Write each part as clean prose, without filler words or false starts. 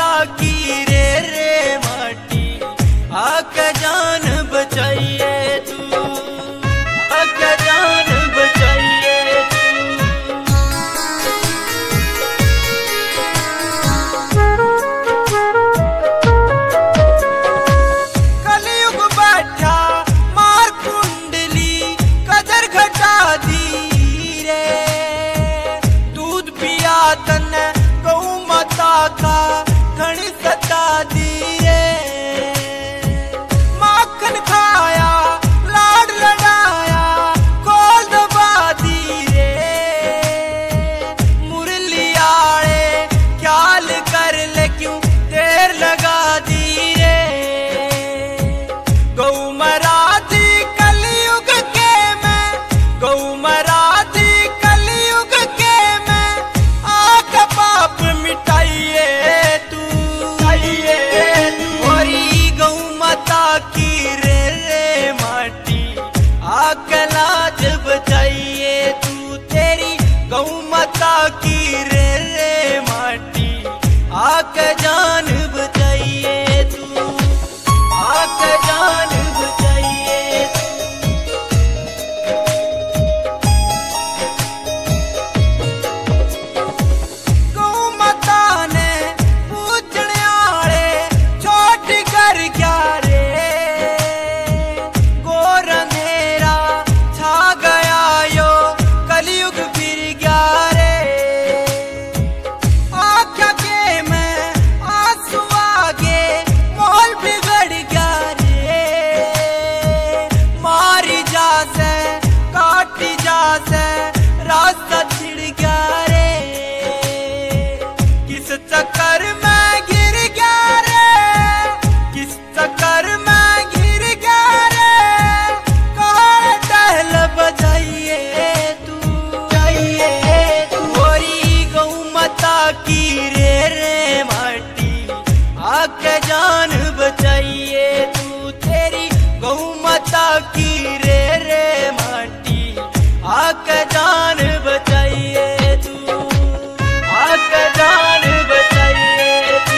की रे माटी आके जान बचाइए तू, आके जान बचाइए तू। कलयुग बैठा मार कुंडली कदर घटा दी रे, दूध पिया तने गौ माता का घनी सता दी रे, माखन खाया लाड लड़ाया खोल दबा दी रे, मुरली आड़े ख्याल कर ले क्यों देर लगा दी रे, गौ मराठी कलयुग के मैं, गौ मराठी कलयुग के मैं आका पाप मिटाइए तू, मोरी गौ माता की रे माटी आके लाज बचाइए तू, तेरी गौ माता की रे माटी आके जान बचाइए तू, आके जान बचाइए तू। गौ माता ने पूजने आले छोट कर क्या रे, गोर अंधेरा छा गया यो कलयुग फिर गया रे, आँख के मैं आंसू आगे मोल बिगड़ गया रे, मारी जा से काटी जा से रास्ता छिड़ गया रे, किस चक्कर में गिर गया रे, किस चक्कर में गिर गया रे, कहाँ टहल बजाइए तू, गोरी गौ माता की रे माटी आके जान बचाइए तू, तेरी गौ माता की रे माटी आके जान बचाइए तू, आके जान बचाइए तू।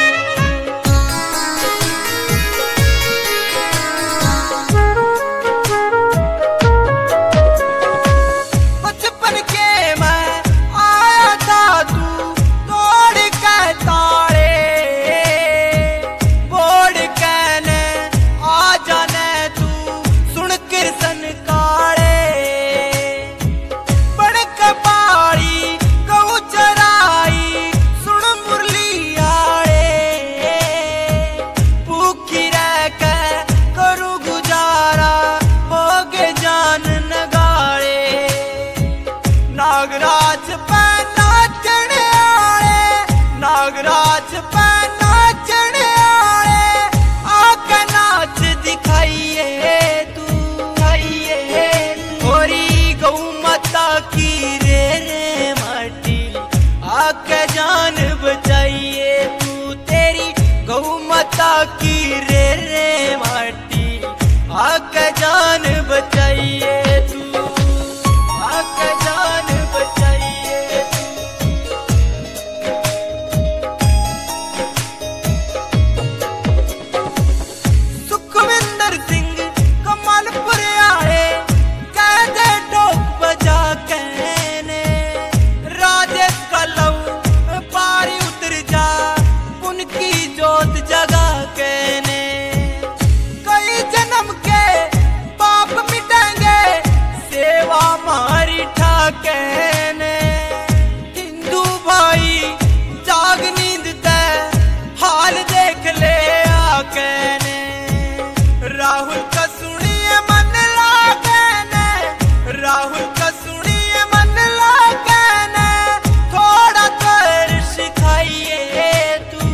बचपन के मैं आया था तू तोड़ के ताड़े, बोड़ कहने आ जाने तू सुन कृष्ण काड़े, बड़ कपाड़ी गऊ चराई सुन मुरली आड़े, भूखी रह के करूँ गुजारा होगे जान नगाड़े, नागराज पे नाचने आए, नागराज पे नाचने आए, आके नाच दिखाइए तू, गोरी गौ माता की रे माटी आके जान बचाइए तू, तेरी गौ माता की रे माटी आके जान बचाइए तू, आके जान बचाइए तू। सुखविंदर सिंह कमालपुर आए कह दे ठोक बजा कहने, राजेश का लहू पारी उतर जा उनकी जोत जगा कहने, कई जन्म के पाप मिटेंगे सेवा मारी ठाकने, हिंदू भाई जाग नींद ते हाल देख ले आकने, राहुल का सुनिए मन लागने, राहुल का सुनिए मन लागने, थोड़ा तो सिखाइए तू,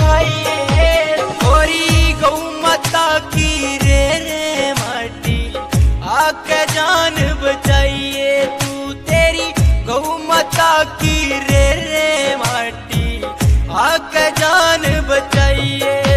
गोरी गौ माता की रे माटी आके जान बचाइए तू, तेरी गौ माता की रे माटी आके जान बचाइए।